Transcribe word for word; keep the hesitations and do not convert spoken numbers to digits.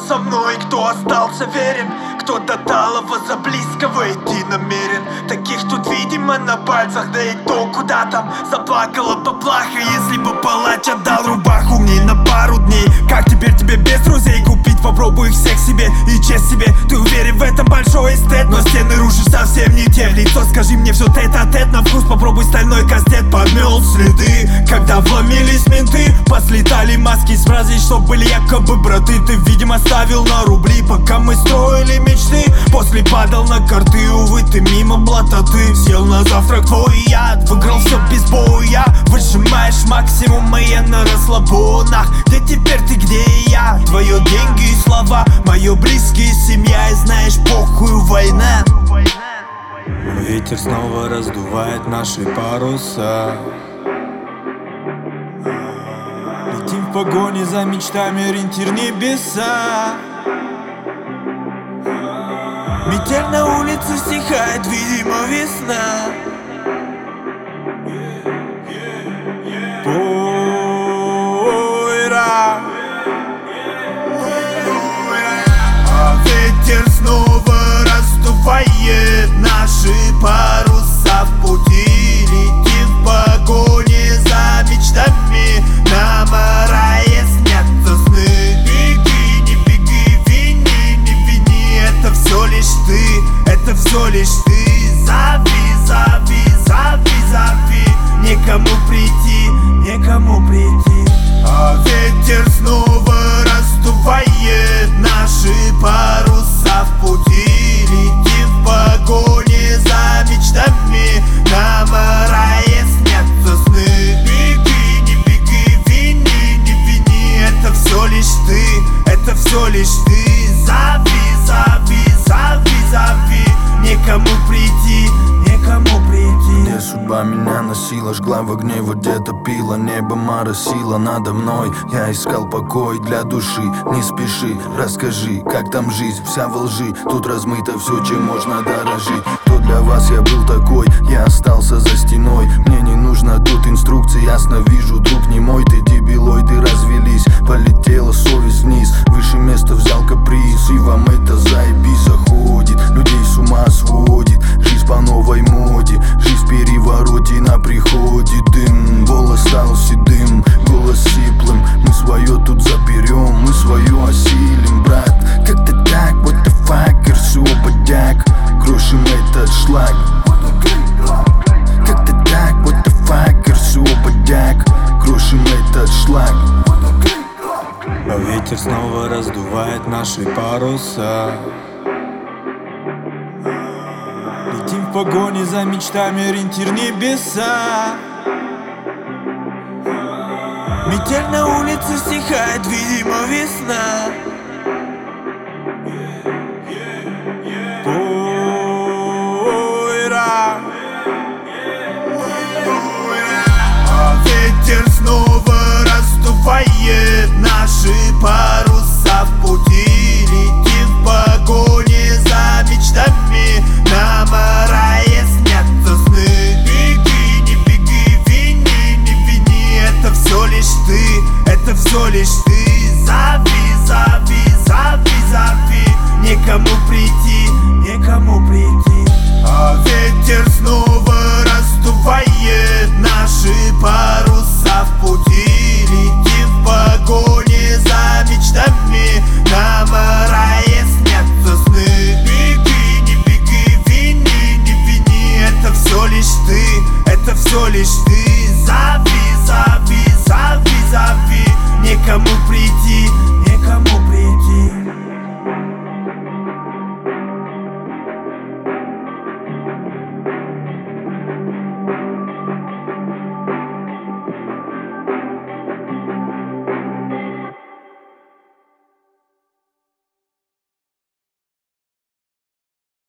со мной, кто остался верен, кто до талого за близкого идти намерен. Таких тут видимо на пальцах, да и то куда там. Заплакала поплаха, если бы палач отдал рубаху мне на пару дней. Как теперь тебе без друзей купить? Попробуй их всех себе и честь себе. Ты уверен в этом, большой эстет, но стены рушишь совсем не те. В лицо скажи мне все тет-а-тет, на вкус попробуй стальной кастет. Подмел следы, когда вломились менты, послетали маски с фразой, что были якобы браты. Ты, видимо, ставил на рубли, пока мы строили мечты. После падал на карты, увы, ты мимо блата. Ты съел на завтрак твой яд, выиграл все без боя. Выжимаешь максимум, а я на расслабонах. Где теперь ты, где я? Твое деньги и слова, мое близкие, семья. И знаешь, похуй, война. Ветер снова раздувает наши паруса. Летим в погоне за мечтами, ориентир небеса. Метель на улице стихает, видимо, весна. Пойра. А ветер снова раздувает наши паруса в пути. Летим в погоне за мечтами, нам рае снятся сны. Беги, не беги, вини, не вини, это все лишь ты, это все лишь ты. Зови, зови, зови, зови, некому прийти, некому прийти. А ветер снова раздувает наши паруса в пути. Летим в погоне за мечтами, нам рае снятся сны. Беги, не беги, вини, не вини, это все лишь ты, это все лишь ты. Зови, зови, зови, зови, некому прийти, некому прийти. Где судьба меня носила, жгла в огне, вот где-то пила. Небо моросило надо мной, я искал покой для души. Не спеши, расскажи, как там жизнь, вся во лжи. Тут размыто все, чем можно дорожить. Кто для вас я был такой, я остался за стеной. Мне не нужно тут инструкции, ясно вижу, друг не мой. Ты дебилоиды развелись, полетела совесть вниз. Выше места взял каприз, и вам это заебись заходит. Людей с ума сводит, жизнь по новой моде. Жизнь в перевороте, на приходе дым. Голос стал седым, голос сиплым. Мы свое тут заберем, мы свое осилим, брат. Как-то так, what the fuck, все подяк. Крошим этот шлак. Как-то так, what the fuck, все подяк. Крошим этот шлак. А ветер снова раздувает наши паруса. Летим в погоне за мечтами, ориентир небеса. Метель на улице стихает, видимо, весна.